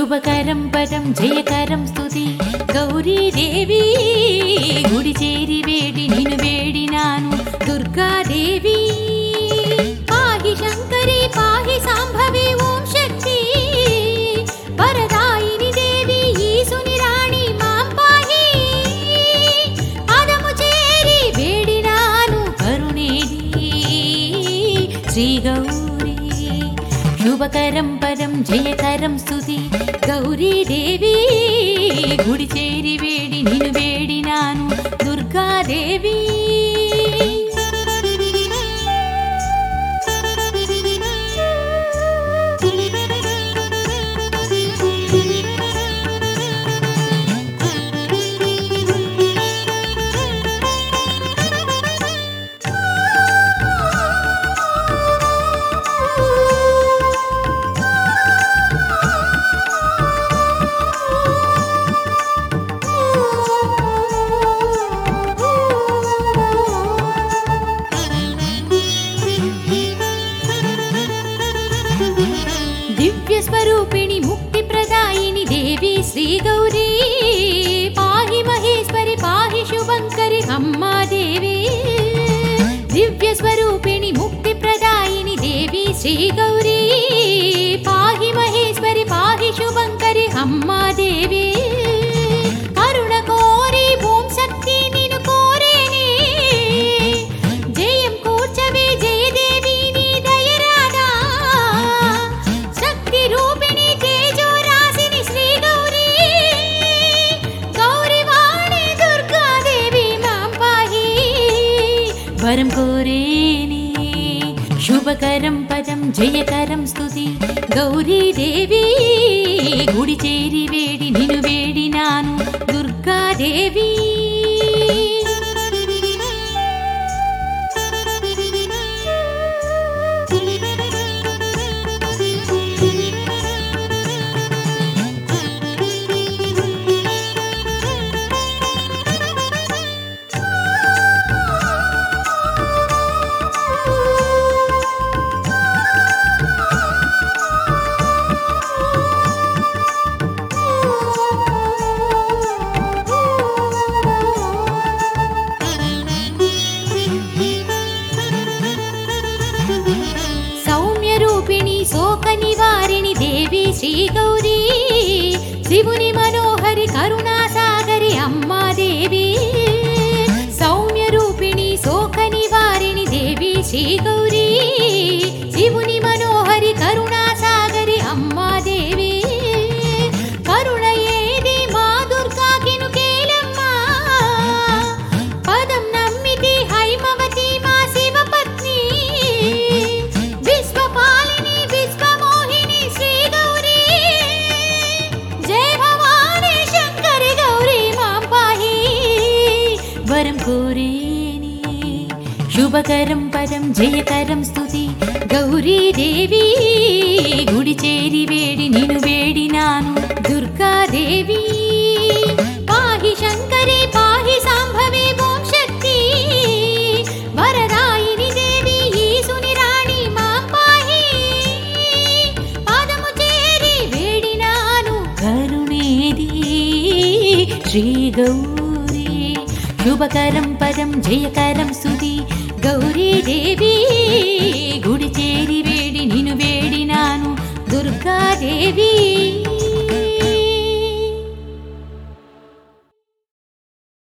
శుభకరం పదం జయకరం స్తుతి గౌరీదేవి గుడి చేరి వేడి నిన్ను వేడినాను దుర్గాదేవి పాహి శంకరి పాహి సాంభవి ఓం శక్తి వరదాయిని దేవి ఈశుని రాణి మాం పాహి పాదము చేరి వేడినాను కరుణేది శ్రీ గౌరీ శుభకరం పదం జయకరం స్తుతి గౌరీదేవి గుడి చేరి వేడి నిన్ను వేడినాను దుర్గాదేవి दिव्य स्वरूपिणी मुक्ति प्रदायिनी देवी श्री गौरी पाहि महेश्वरी पाहि शुभंकरी अम्मा देवी दिव्य स्वरूपिणी मुक्ति प्रदायिनी देवी श्री गौरी पाहि महेश्वरी पाहि शुभंकरी अम्मा देवी करुण कोरी ओम शक्ति निनु कोरेने जयं कूर्चवे जय देवी नी दयरादा शक्ति रूपिणी तेजो राशिनी श्री गौरी गौरी वाणी दुर्गा देवी मां पाहि वरं कोरेने शुभकरं पदं जयकरं स्तुति गौरी देवी गुడి చేరి వేడి నిన్ను వేడినాను దుర్గా దేవి शोक निवारिणी देवी श्री गौरी शिवुनि मनोहरि करुणा सागरी अम्मा देवी सौम्य रूपिणी शोक निवारिणी देवी श्री गौरी शिवुनि मनोहरि करुणा सागरी अम्मा देवी करुण ఏది మా దుర్గాకిను కేలమ్మా పదం నమ్మితి హైమవతి మా శివ పత్ని విశ్వపాలిని वरं कोरेने शुभकरं पदं जयकरं स्तुति गौरी देवी गुడి చేరి వేడి నిన్ను వేడినాను దుర్గా దేవి పాహి శంకరి పాహి సాంభవి ఓం శక్తి వరదాయిని దేవి ఈశుని రాణి మాం పాహి పాదము చేరి వేడినాను కరుణేది శ్రీ గౌరీ శుభకరం పదం జయకరం స్తుతి గౌరీ దేవి గుడి చేరి వేడి నిన్ను వేడినాను దుర్గా దేవి